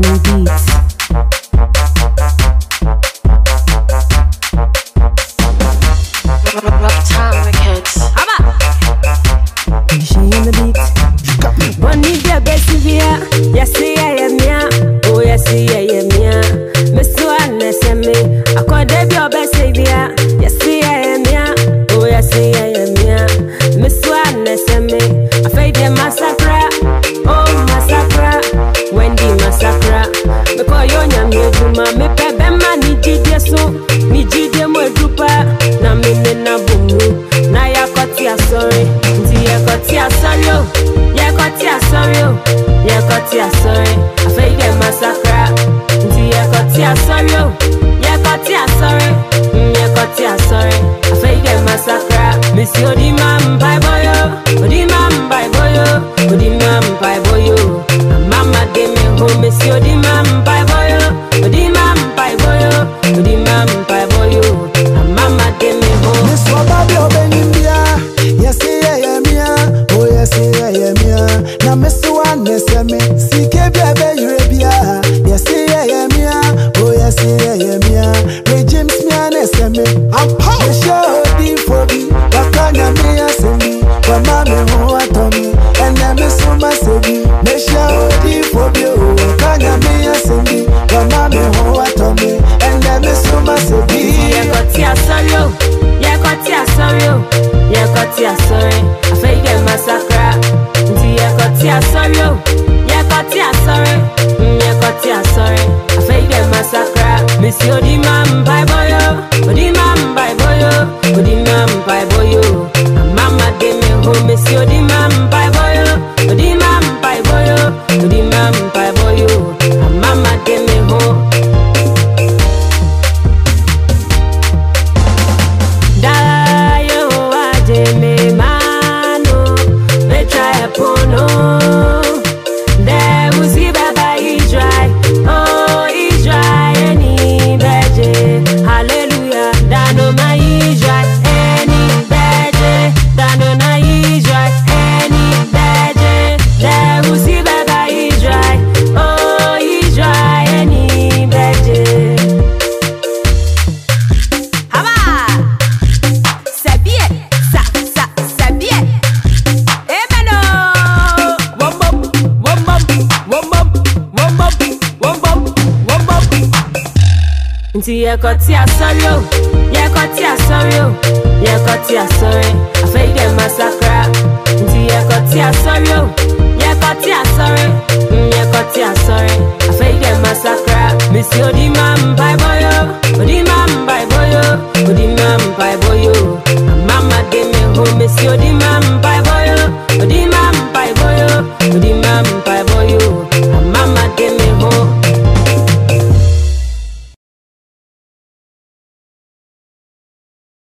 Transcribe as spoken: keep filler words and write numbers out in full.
Benjamin Beats. Rocktown Records. She on the beat. One need your best here. Yes, I am ya. Oh, yes, I am ya. Mister Annes and me. I call them your best here. Yes, I am ya. Oh, yes, I am ya. Mister Annes and me. I fade your massacre. Oh, massacre. Wendy massacre. Because you're young, you're Juma. Me pebe man, ni jide so. Ni jide mo drupa. Na me na bumu. Na ya koti a sorry. Nti ya koti a sorry o. Ya koti a sorry o. Ya koti a sorry. I feel get massacre. Nti ya koti a sorry o. Ya koti a sorry. Ya koti a sorry. I feel get massacre. Miss you di mam bye boyo. Odi mam bye boyo. Odi mam bye boyo. Mama de me home. Miss you di mam bye boyo. Odi mam bye boyo. Odi mam bye boyo. Mama de me home. Miss Wababi Obenyimbia. Yes, I am here. Oh, yes, I am here. Now, Mister One, Miss Me. C K B Abe Eurabia. Yes, I am here. Oh, yes, I am here. Ray James, me and S M E. I'm power. The show, the phobia. Wakanya, me, and Cindy. Wamame, who are Tommy. And I'm Miss Uma Sebi. The show, the phobia. Wakanya, me, and Cindy. Wamame, who are Tommy. And I'm Miss Uma Sebi. Yeah, sorry, yeah, koti a sorry, yeah, koti a sorry. I feel get massacre. Yeah, koti a sorry, yeah, koti a sorry, yeah, koti a sorry. I feel get massacre. Miss you di mam bye boyo, odi mam bye boyo, odi mam bye boyo. Mama de me home, miss you di mam bye boyo, odi mam bye boyo, odi mam bye boyo. Mama de me home. Nti ye koti a sorry o, ye koti a sorry o, ye koti a sorry. I feel get massacre. Nti ye koti a sorry o, ye koti a sorry, ye koti a sorry. I feel get massacre. Miss you di mam bye bye.